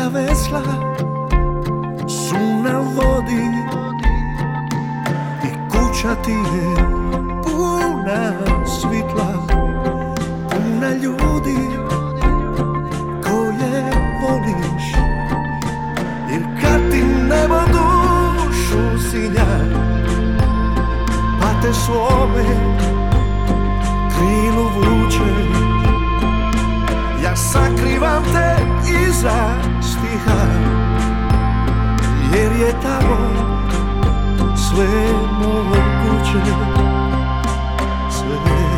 Tvoja vesla su na vodi i kuća ti je puna svitla, puna ljudi koje voliš. Jer kad ti nebo dušu sinja, pa te svome krilu vuče, ja sakrivam te iza stiha, jer je tamo sve moguće, sve.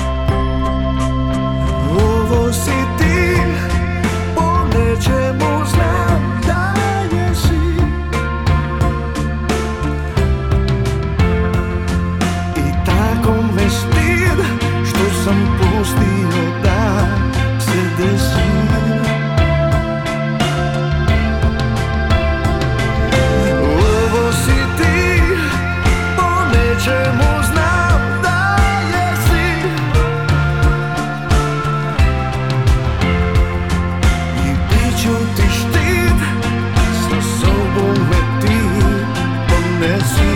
Ovo si ti, po nečemu znam da jesi, i tako me stid što sam pustio da se desi. Ovo si ti, po nečemu znam da jesi, i bit ću ti štit, sa sobom me ti ponesi.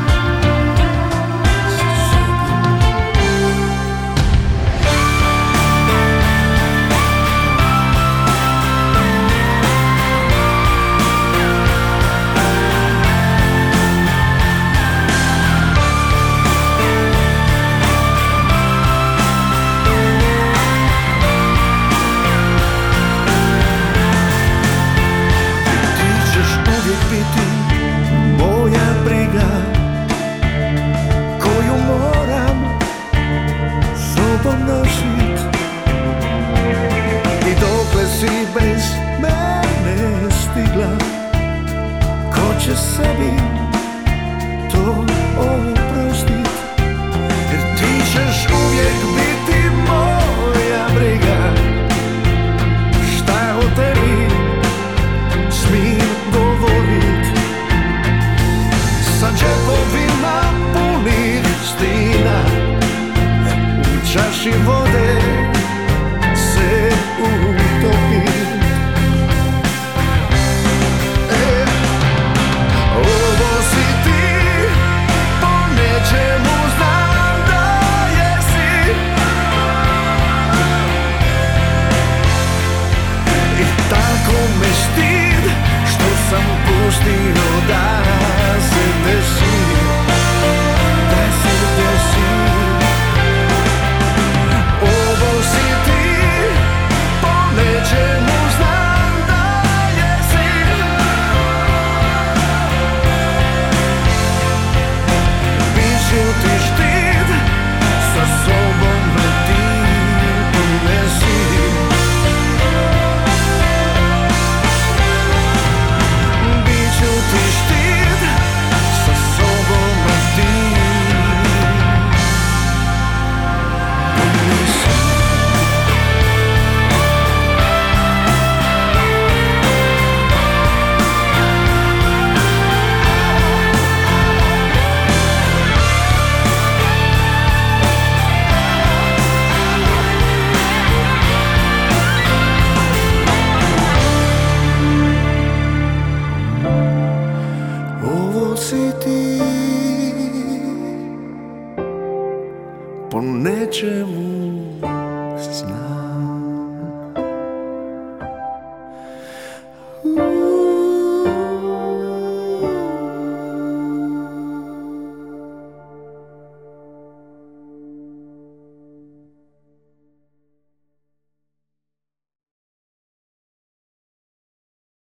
Moja briga koju moram sobom nosit, i dokle si bez mene stigla, ko će sebi to oprostit? Jer ti ćeš uvijek biti moja briga, šta o tebi smijem govorit, sa džepovima punih stina, u čaši vode se utopim. Ovo si ti, po nečemu znam da jesi, i tako me stid što sam pustio da se desi, da se desi. Ovo si ti, po nečemu znam da jesi, bit ću ti štit, sa sobom me ti ponesi. Bit ću ti štit, sa sobom me ti ponesi. Ovo si ti, po nečemu